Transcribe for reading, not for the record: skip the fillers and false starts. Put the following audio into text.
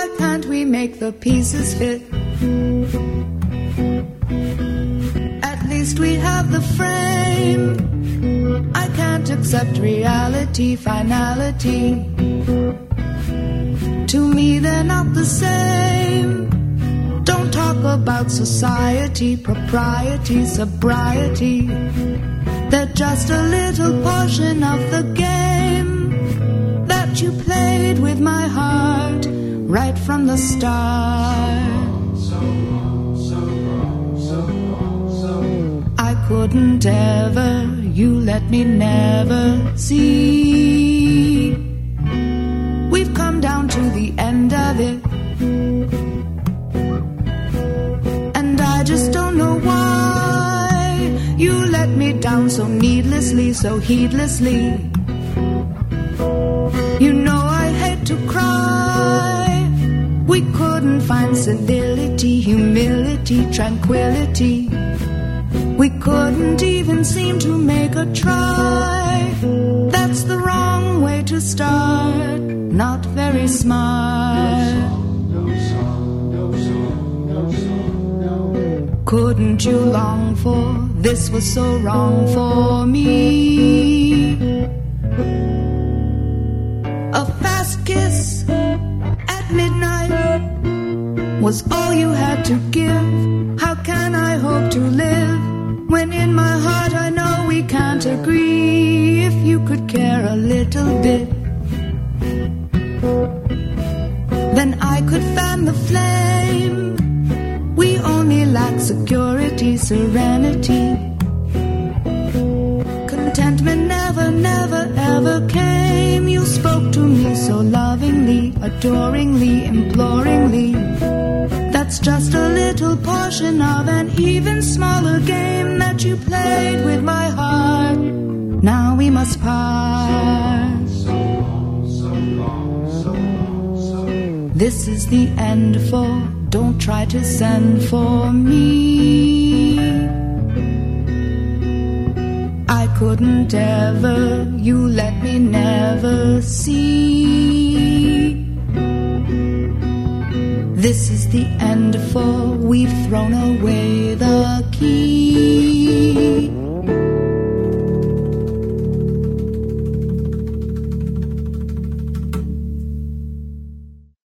Why can't we make the pieces fit? At least we have the frame. I can't accept reality, finality. To me they're not the same. Don't talk about society, propriety, sobriety. They're just a little portion of the game that you played with my heart right from the start. I couldn't ever, you let me never see. We've come down to the end of it, and I just don't know why you let me down so needlessly, so heedlessly. You know I hate to cry. We couldn't find civility, humility, tranquility. We couldn't even seem to make a try. That's the wrong way to start. Not very smart. Couldn't you long for? This was so wrong for me. A fast kiss at midnight was all you had to give. How can I hope to live when in my heart I know we can't agree? If you could care a little bit, then I could fan the flame. We only lack security, serenity. Contentment never, never, ever came. You spoke to me so lovingly, adoringly, imploringly. That's just a little portion of an even smaller game that you played with my heart. Now we must part. This is the end for, don't try to send for me. I couldn't ever, you let me never see. This is the end for, we've thrown away the key.